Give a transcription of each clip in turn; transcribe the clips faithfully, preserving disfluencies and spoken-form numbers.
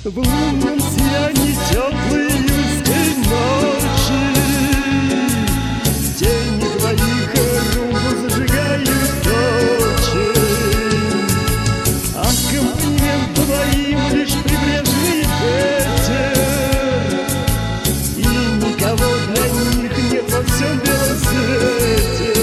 В лунном сиянии теплой июльской ночи тени двоих румбу зажигают очень. Аккомпанемент двоим лишь прибрежный ветер, и никого для них нет во всем белом свете.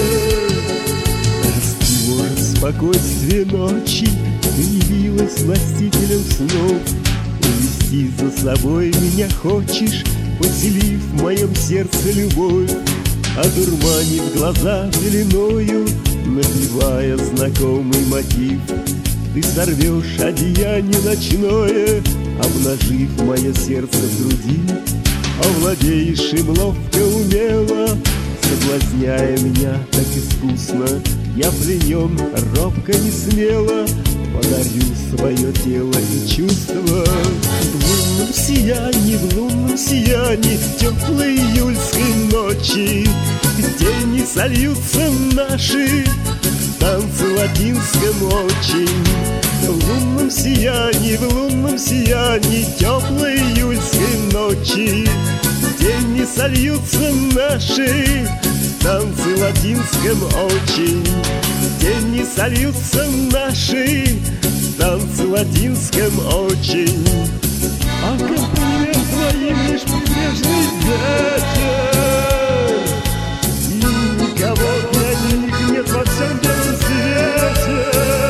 Раствор спокойствие ночи, ты явилась властителем снов. Увести за собой меня хочешь, поселив в моем сердце любовь, одурманив глаза пеленою, напевая знакомый мотив. Ты сорвешь одеяние ночное, обнажив мое сердце в груди, овладеешь им ловко, умело, соблазняя меня так искусно. Я пленен, робко, не смело подарю свое тело и чувства. В лунном сиянии, в лунном сиянии теплой июльской ночи тени сольются наши в танце латинском очень. В лунном сиянии, в лунном сиянии теплой июльской ночи тени сольются наши в танце латинском очень. Тени сольются наши в танце латинском очень. Аккомпанемент твоим лишь прибрежный ветер, и никого для них нет во всем белом свете.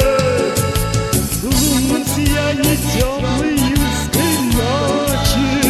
В лунном сиянии теплой июльской ночи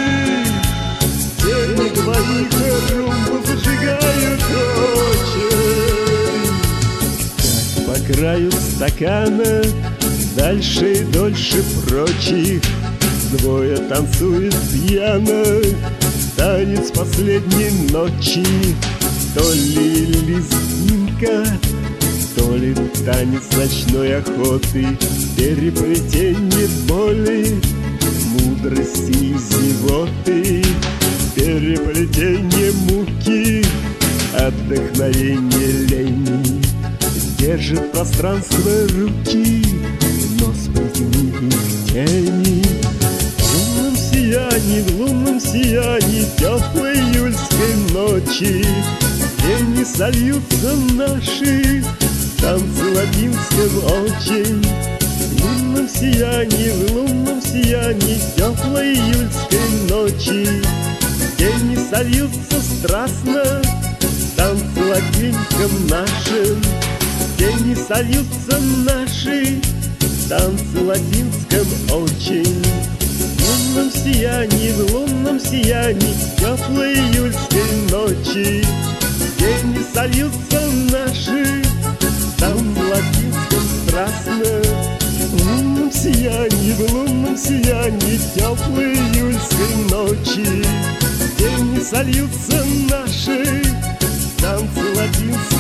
тени двоих румбу зажигают очень. Как по краю стакана дальше и дольше прочих двое танцуют пьяно танец последней ночи. То ли лезгинка, то ли танец ночной охоты, переплетение боли, мудрости и зевоты, переплетение муки, отдохновение лени. Держит пространство руки, но спрятаны их тени. В лунном сиянии, в лунном сиянии теплой июльской ночи тени сольются наши в танце латинском очень. В лунном сиянии, в лунном сиянии теплой июльской ночи тени сольются страстно в танце латинском нашем. Тени сольются наши в танце латинском очень. В лунном сиянии, в лунном сиянии теплой июльской ночи тени сольются наши в танце латинском страстно. В лунном сиянии, в лунном сиянии теплой июльской ночи тени сольются наши в танце латинском.